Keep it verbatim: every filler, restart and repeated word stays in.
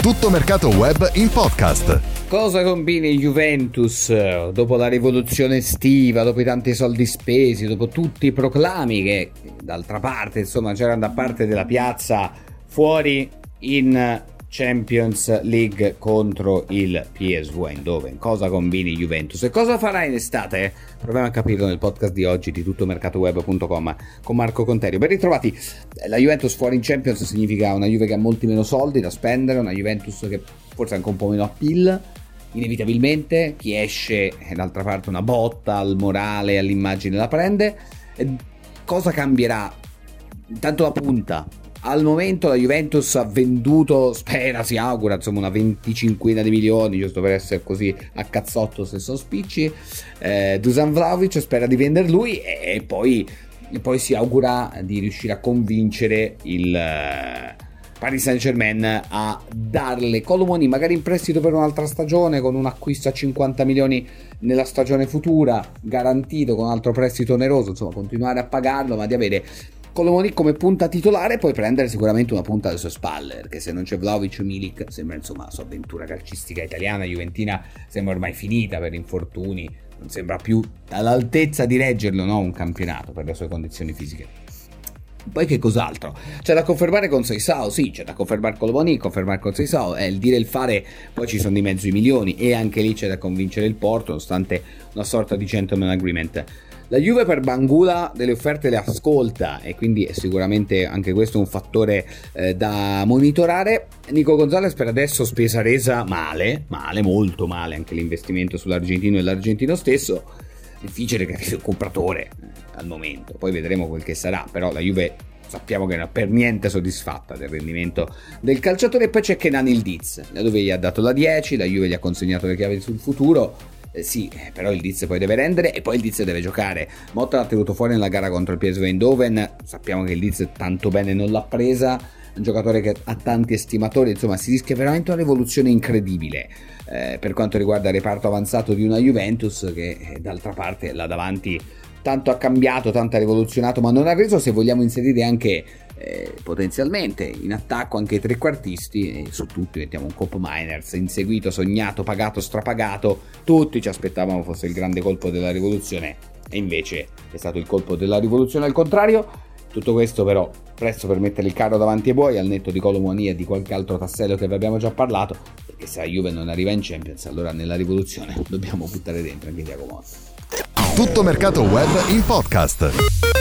Tutto Mercato Web in podcast. Cosa combini Juventus dopo la rivoluzione estiva, dopo i tanti soldi spesi, dopo tutti i proclami che d'altra parte insomma c'erano da parte della piazza fuori in Champions League contro il P S V Eindhoven? Cosa combini Juventus e cosa farà in estate? Proviamo a capirlo nel podcast di oggi di tutto mercato web punto com con Marco Conterio. Ben ritrovati. La Juventus fuori in Champions significa una Juve che ha molti meno soldi da spendere, una Juventus che forse ha anche un po' meno appeal. Inevitabilmente chi esce è d'altra parte una botta al morale, all'immagine la prende. E cosa cambierà? Intanto la punta. Al momento la Juventus ha venduto, spera, si augura, insomma una venticinquina di milioni, giusto per essere così a cazzotto se sono spicci. eh, Dusan Vlahovic spera di vender lui e, e, poi, e poi si augura di riuscire a convincere il uh, Paris Saint-Germain a darle Kolo Muani magari in prestito per un'altra stagione, con un acquisto a cinquanta milioni nella stagione futura, garantito con un altro prestito oneroso, insomma continuare a pagarlo, ma di avere Kolo Muani come punta titolare e poi prendere sicuramente una punta alle sue spalle, perché se non c'è Vlahovic, Milik sembra insomma la sua avventura calcistica italiana, juventina, sembra ormai finita per infortuni, non sembra più all'altezza di reggerlo, no? Un campionato per le sue condizioni fisiche. Poi che cos'altro? C'è da confermare con Seisao, sì, c'è da confermare Kolo Muani, confermare con Seisao, è il dire e il fare, poi ci sono di mezzo i milioni e anche lì c'è da convincere il Porto, nonostante una sorta di gentleman agreement. La Juve per Bangula delle offerte le ascolta e quindi è sicuramente anche questo un fattore eh, da monitorare. Nico Gonzalez per adesso spesa resa male, male, molto male anche l'investimento sull'argentino e l'argentino stesso. Difficile che sia un compratore eh, al momento, poi vedremo quel che sarà, però la Juve sappiamo che non è per niente soddisfatta del rendimento del calciatore. E poi c'è Kenan Yildiz, la Juve gli ha dato la dieci, la Juve gli ha consegnato le chiavi sul futuro. Eh, sì, però il Diz poi deve rendere e poi il Diz deve giocare. Motta l'ha tenuto fuori nella gara contro il P S V Eindhoven, sappiamo che il Diz tanto bene non l'ha presa, un giocatore che ha tanti estimatori, insomma si rischia veramente una rivoluzione incredibile eh, per quanto riguarda il reparto avanzato di una Juventus che eh, d'altra parte là davanti tanto ha cambiato, tanto ha rivoluzionato, ma non ha reso, se vogliamo inserire anche eh, potenzialmente in attacco anche i trequartisti, e su tutti mettiamo un Koop Meiners, inseguito, sognato, pagato, strapagato. Tutti ci aspettavamo fosse il grande colpo della rivoluzione e invece è stato il colpo della rivoluzione al contrario. Tutto questo però presto per mettere il carro davanti ai buoi, al netto di Kolo Muani e di qualche altro tassello che vi abbiamo già parlato, perché se la Juve non arriva in Champions allora nella rivoluzione dobbiamo buttare dentro anche Thiago Motta. Tutto Mercato Web in podcast.